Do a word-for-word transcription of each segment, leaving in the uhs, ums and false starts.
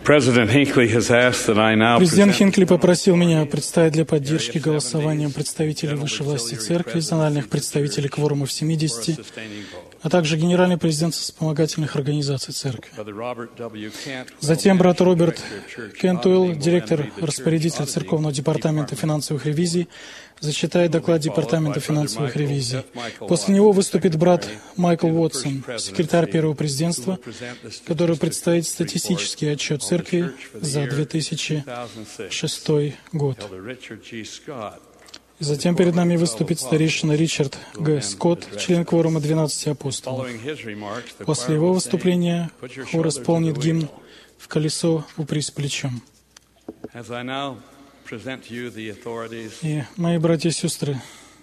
Президент Хинкли попросил меня представить для поддержки голосованием представителей высшей власти церкви, зональных представителей кворума в семидесяти, а также генеральный президент вспомогательных организаций церкви. Затем брат Роберт Кентуэлл, директор, распорядитель Церковного департамента финансовых ревизий, зачитает доклад Департамента финансовых ревизий. После него выступит брат Майкл Уотсон, секретарь Первого президентства, который представит статистический отчет церкви за две тысячи шестой год. И затем перед нами выступит старейшина Ричард Г. Скотт, член кворума двенадцати апостолов. После его выступления хор исполнит гимн «В колесо упрись плечом». И, мои братья и сестры,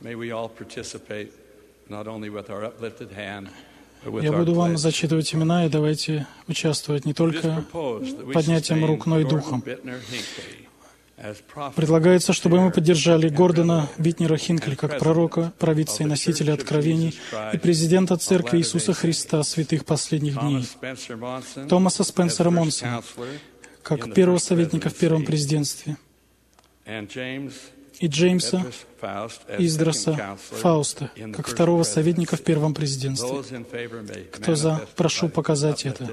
я буду вам зачитывать имена, и давайте участвовать не только поднятием рук, но и духом. Предлагается, чтобы мы поддержали Гордона Битнера Хинкли как пророка, провидца и носителя откровений и президента Церкви Иисуса Христа святых последних дней, Томаса Спенсера Монсона как первого советника в Первом президентстве, и Джеймса Издроса Фауста как второго советника в Первом президентстве. Кто за, прошу показать это.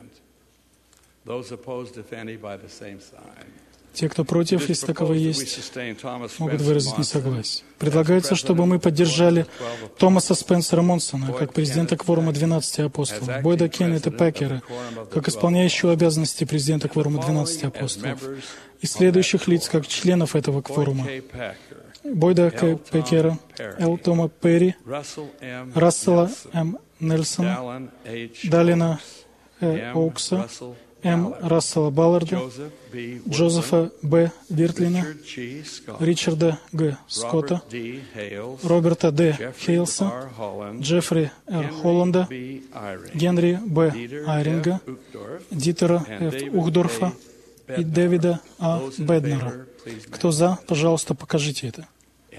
Те, кто против, если таковые есть, могут выразить несогласие. Предлагается, чтобы мы поддержали Томаса Спенсера Монсона как президента кворума двенадцати апостолов, Бойда Кеннета Пекера как исполняющего обязанности президента кворума двенадцати апостолов, и следующих лиц как членов этого кворума: Бойда К. Пекера, Л. Тома Перри, Рассела М. Нельсона, Далина Э. Оукса, М. Рассела Балларда, Джозефа Б. Виртлина, Ричарда Г. Скотта, Роберта Д. Хейлса, Джеффри Р. Холланда, Генри Б. Айринга, Дитера Ф. Ухдорфа и Дэвида А. Беднера. Кто за, пожалуйста, покажите это.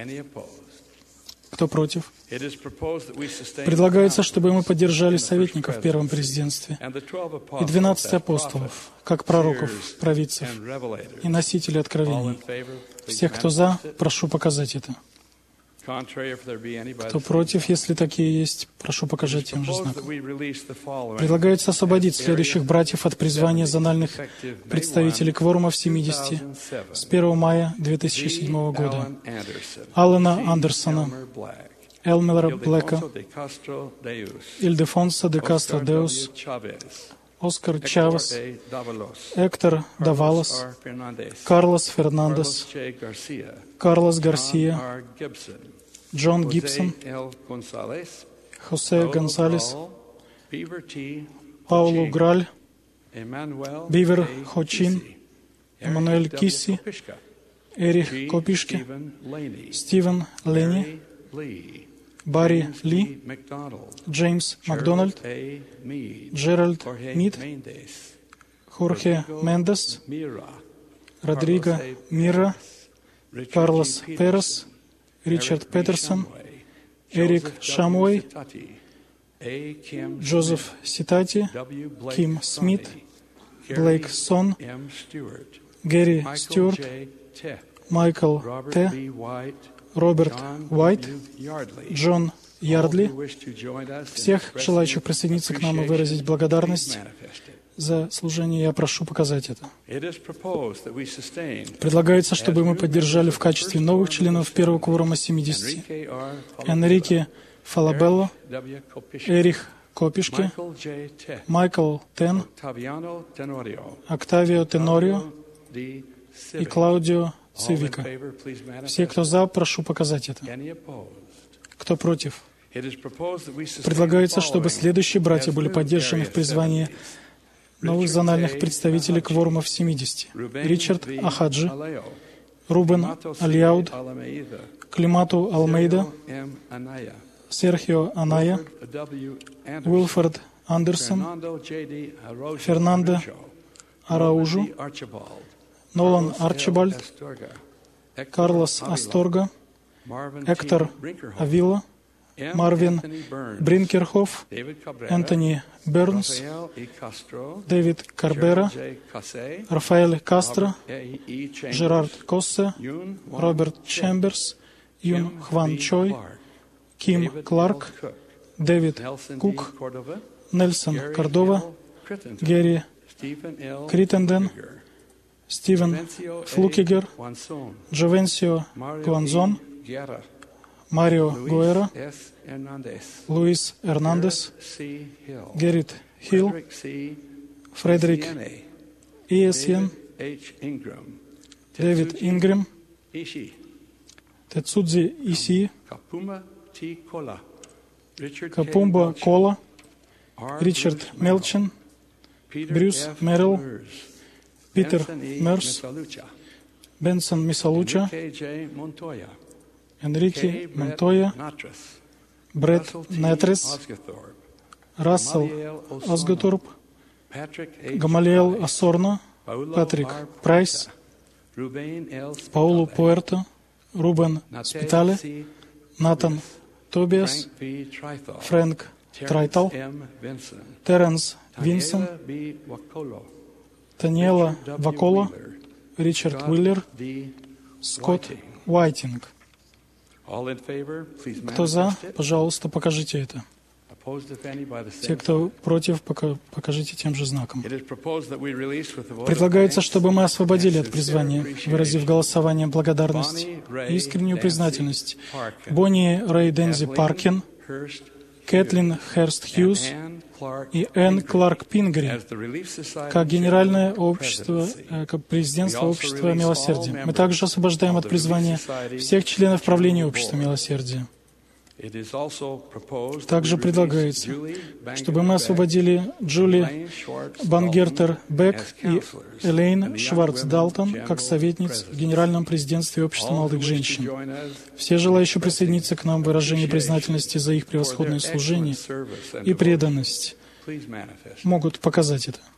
Кто против? Предлагается, чтобы мы поддержали советников в Первом президентстве и двенадцать апостолов, как пророков, провидцев и носителей откровений. Всех, кто за, прошу показать это. Кто против, если такие есть, прошу показать тем же знаком. Предлагается освободить следующих братьев от призвания зональных представителей кворума в семидесяти с первого мая две тысячи седьмого года. Алана Андерсона, Элмера Блэка, Ильдефонса де Кастро Деус, Оскар Чавес, Эктор Давалос, Карлос Фернандес, Карлос Гарсия, Джон Гибсон, Хосе Гонсалес, Паулу Граль, Бивер Хочин, Эммануэль Кисси, Эрих Копишки, Стивен Ленни, Барри Ли, Джеймс Макдональд, Джеральд Мид, Хорхе Мендес, Родриго Мира, Карлос Перес, Ричард Петерсон, Эрик Шамуэй, Джозеф Ситати, Ким Смит, Блейк Сон, Гэри Стюарт, Майкл Т., Роберт Уайт, Джон Ярдли, всех желающих присоединиться к нам и выразить благодарность за служение, я прошу показать это. Предлагается, чтобы мы поддержали в качестве новых членов первого кворума семидесяти Энрике Фалабелло, Эрих Копишки, Майкл Тен, Октавио Тенорио и Клаудио Цивика. Все, кто за, прошу показать это. Кто против? Предлагается, чтобы следующие братья были поддержаны в призвании новых зональных представителей кворума в семидесяти. Ричард Ахаджи, Рубен Альяуд, Климату Алмейда, Серхио Аная, Уилфорд Андерсон, Фернандо Араужу, Нолан Арчибальд, Карлос Асторга, Эктор Авила, Марвин Бринкерхоф, Энтони Бернс, Дэвид Карбера, Рафаэль Кастро, Жерард Коссе, Роберт Чемберс, Юн Хван Чой, Ким Кларк, Дэвид Кук, Нельсон Кордова, Гэри Криттенден, Стивен Флукигер, Джовенсио Гуанзон, Марио Гуэра, Луис Эрнандес, Геррит Хилл, Фредерик Иэсьен, Дэвид Ингрэм, Тецудзи Иси, Капумба Кола, Ричард Мелчин, Брюс Меррилл, Питер Мерс, Бенсон Мисалуча, Энрике Монтоя, Брэд Нетрес, Рассел Асгатурб, Гамалиэл Ассорно, Патрик Прайс, Паулу Пуэрто, Рубен Спитале, Натан Тобиас, Фрэнк Трайтал, Теренс Винсон, Таниэла Вакола, Ричард Уиллер, Скотт Уайтинг. Кто за, пожалуйста, покажите это. Те, кто против, покажите тем же знаком. Предлагается, чтобы мы освободили от призвания, выразив голосованием благодарность и искреннюю признательность Бонни Рэй Дензи Паркин, Кэтлин Херст Хьюз и Энн Кларк Пингри, как Генеральное общество, как президентство Общества Милосердия. Мы также освобождаем от призвания всех членов правления Общества Милосердия. Также предлагается, чтобы мы освободили Джули Бангертер Бек и Элейн Шварц Далтон как советниц в Генеральном президентстве Общества молодых женщин. Все желающие присоединиться к нам в выражении признательности за их превосходное служение и преданность могут показать это.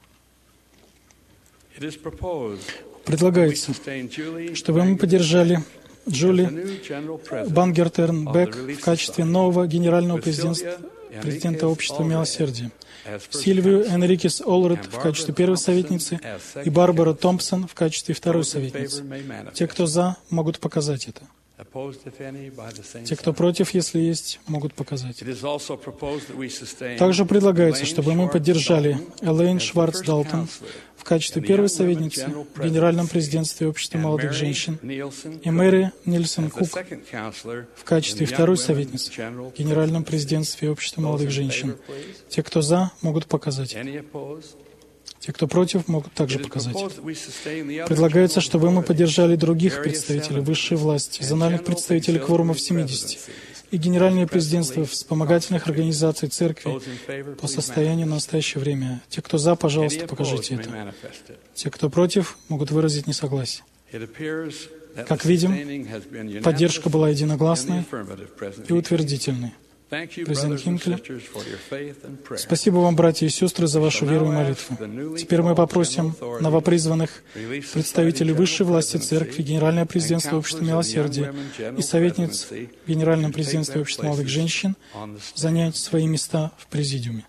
Предлагается, чтобы мы поддержали Джули Бангертерн Бек в качестве нового генерального президента, президента Общества Милосердия, Сильвию Энрикес Олред в качестве первой советницы и Барбару Томпсон в качестве второй советницы. Те, кто за, могут показать это. Те, кто против, если есть, могут показать. Также предлагается, чтобы мы поддержали Элейн Шварц Далтон в качестве первой советницы в Генеральном президентстве Общества молодых женщин и Мэри Нильсон Кук в качестве второй советницы в Генеральном президентстве Общества молодых женщин. Те, кто за, могут показать. Те, кто против, могут также показать. Предлагается, чтобы мы поддержали других представителей высшей власти, зональных представителей кворумов семидесяти и Генеральное президентство вспомогательных организаций Церкви по состоянию на настоящее время. Те, кто за, пожалуйста, покажите это. Те, кто против, могут выразить несогласие. Как видим, поддержка была единогласной и утвердительной. Президент Хинкли, спасибо вам, братья и сестры, за вашу веру и молитву. Теперь мы попросим новопризванных представителей высшей власти Церкви, Генеральное президентство Общества Милосердия и советниц в Генеральном президентстве Общества молодых женщин занять свои места в президиуме.